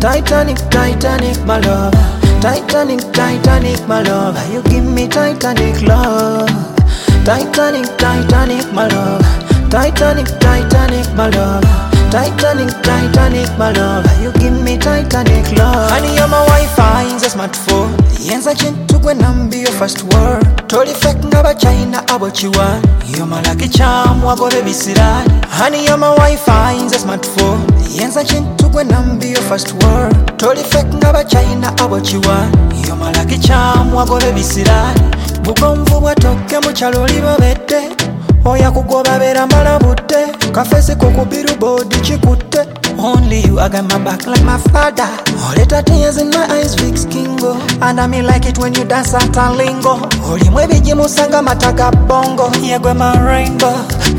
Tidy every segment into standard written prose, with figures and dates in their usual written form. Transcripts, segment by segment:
Titanic, Titanic, my love. Titanic, Titanic, my love. You give me Titanic love. Titanic, Titanic, my love. Titanic, Titanic, my love. Titanic, Titanic, my love. You give me Titanic love. Honey, you're my Wi-Fi in the smartphone. Yenza chintu gwe nambi your first word. Toli fake ngaba China about you one. You're my lucky charm, wagobe bisirani. Honey, you're my Wi-Fi in the smartphone. Yenza chintu gwe nambi your first word. Toli fake ngaba China about you one. You're my lucky charm, wagobe bisirani. Bukomvu bwatoke mu kyalo libabedde. Oya kugoba bera malabudde. Kafesi koko billboard chikutte. Only you, I got my back like my father. All the tears in my eyes, Vicks Kingo. And I me like it when you dance at a lingo. Oli mwe biji musanga mataka bongo. Here go my rainbow.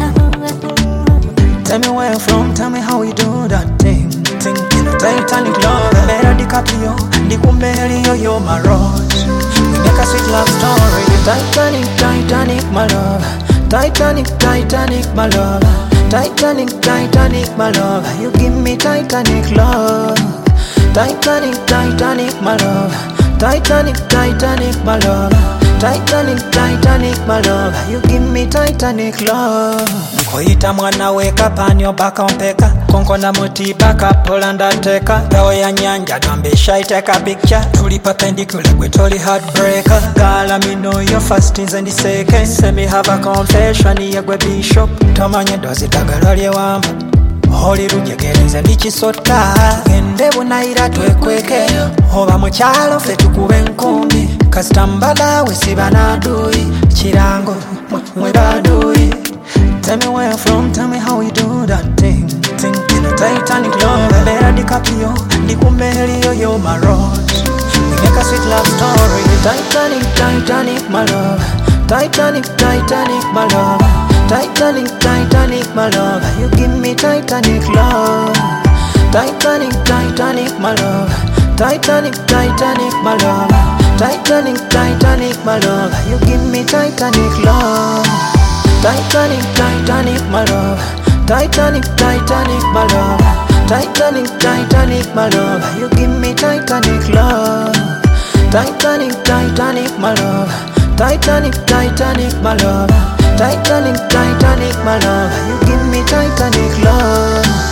Tell me where you're from, tell me how we do that thing. In a Titanic love, better DiCaprio, Dikumbelio, you're my rose. We make a sweet love story. Titanic, Titanic, my love. Titanic, Titanic, my love. Titanic, Titanic, my love. You give me Titanic love. Titanic, Titanic, my love. Titanic, Titanic, my love. Titanic, Titanic, my love. You give me Titanic love. Koita mwana wake up on your back on peka. Konko na moti back up, pull undertaker. Dawa ya nyanja, don't be shy, take a picture. Tuli perpendicular, we totally heartbreaker. Girl, I me know your fastings and the second. Say me have a confession, yegwe bishop. Tomanye dozi tagalolye wamba. Holi rujegereze ndichisota. Gende bunaira twekweke. Oba mukyalo fe tukube nkumbi. Kastambala we siba nadui. Chirango mwe badui. Tell me where you're from, tell me how we do that thing. In a Titanic love, better DiCaprio, Dikumbelio, you're my rose. We make a sweet love story. Titanic, Titanic, my love. Titanic, Titanic, my love. Titanic, Titanic, my love. You give me Titanic love. Titanic, Titanic, my love. Titanic, Titanic, my love. Titanic, Titanic, my love. You give me Titanic love. Titanic, Titanic, my love. Titanic, Titanic, my love. Titanic, Titanic, my love. You give me Titanic love. Titanic, Titanic, my love. Titanic, Titanic, my love. Titanic, Titanic, my love. You give me Titanic love.